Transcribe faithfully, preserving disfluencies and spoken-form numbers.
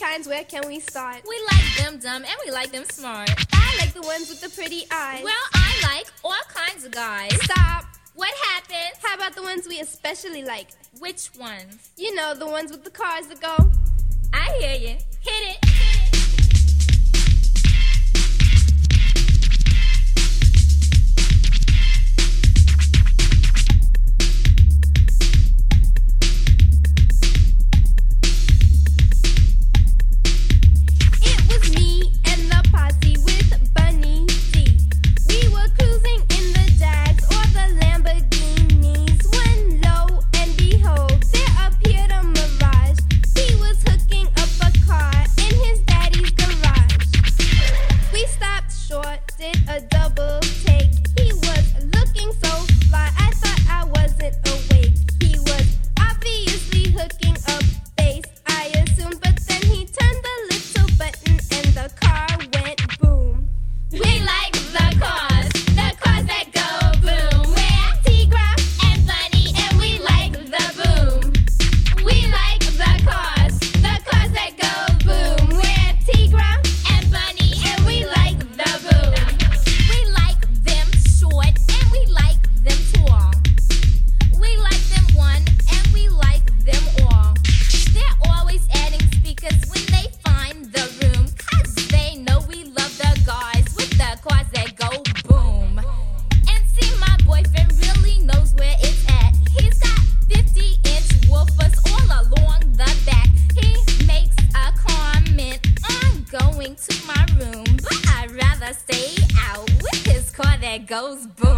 kinds, where can we start? We like them dumb and we like them smart. I like the ones with the pretty eyes. Well, I like all kinds of guys. Stop. What happened? How about the ones we especially like? Which ones? You know, the ones with the cars that go. I hear you. Hit it. To my room, but I'd rather stay out with his car that goes boom.